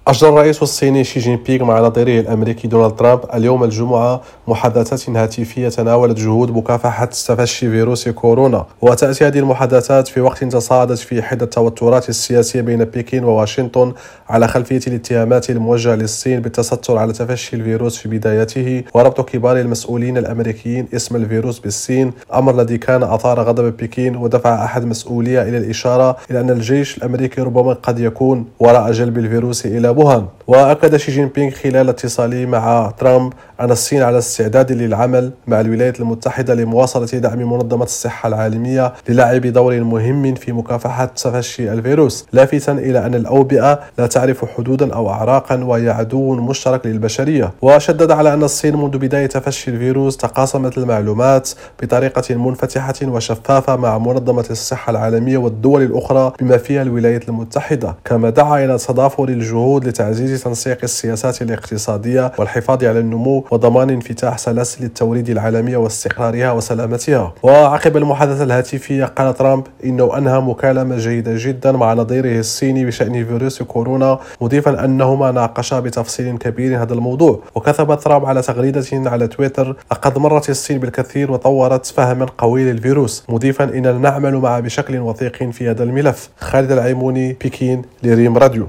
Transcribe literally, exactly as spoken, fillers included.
أجرى الرئيس الصيني شي جين بينغ مع نظيره الأمريكي دونالد ترامب اليوم الجمعة محادثات هاتفية تناولت جهود مكافحة تفشي فيروس كورونا. وتأتي هذه المحادثات في وقت تصاعدت فيه حدة التوترات السياسية بين بكين وواشنطن على خلفية الاتهامات الموجهة للصين بالتستر على تفشي الفيروس في بدايته وربط كبار المسؤولين الأمريكيين اسم الفيروس بالصين، الأمر الذي كان أثار غضب بكين ودفع أحد مسؤوليها إلى الإشارة إلى أن الجيش الأمريكي ربما قد يكون وراء جلب الفيروس إلى ووهان. وأكد شي جين بينغ خلال اتصاله مع ترامب أن الصين على استعداد للعمل مع الولايات المتحدة لمواصلة دعم منظمة الصحة العالمية للعب دور مهم في مكافحة تفشي الفيروس، لافتا إلى أن الأوبئة لا تعرف حدودا أو أعراقا وهي عدو مشترك للبشرية. وشدد على أن الصين منذ بداية تفشي الفيروس تقاسمت المعلومات بطريقة منفتحة وشفافة مع منظمة الصحة العالمية والدول الأخرى بما فيها الولايات المتحدة، كما دعا إلى تضافر الجهود لتعزيز تنسيق السياسات الاقتصادية والحفاظ على النمو وضمان انفتاح سلاسل التوريد العالمية واستقرارها وسلامتها. وعقب المحادثة الهاتفية قال ترامب إنه أنهى مكالمة جيدة جدا مع نظيره الصيني بشأن فيروس كورونا، مضيفا أنهما ناقشا بتفصيل كبير هذا الموضوع. وكتب ترامب على تغريدة على تويتر: لقد مرت الصين بالكثير وطورت فهما قوي للفيروس، مضيفا إننا نعمل معا بشكل وثيق في هذا الملف. خالد العيموني، بكين، لريم راديو.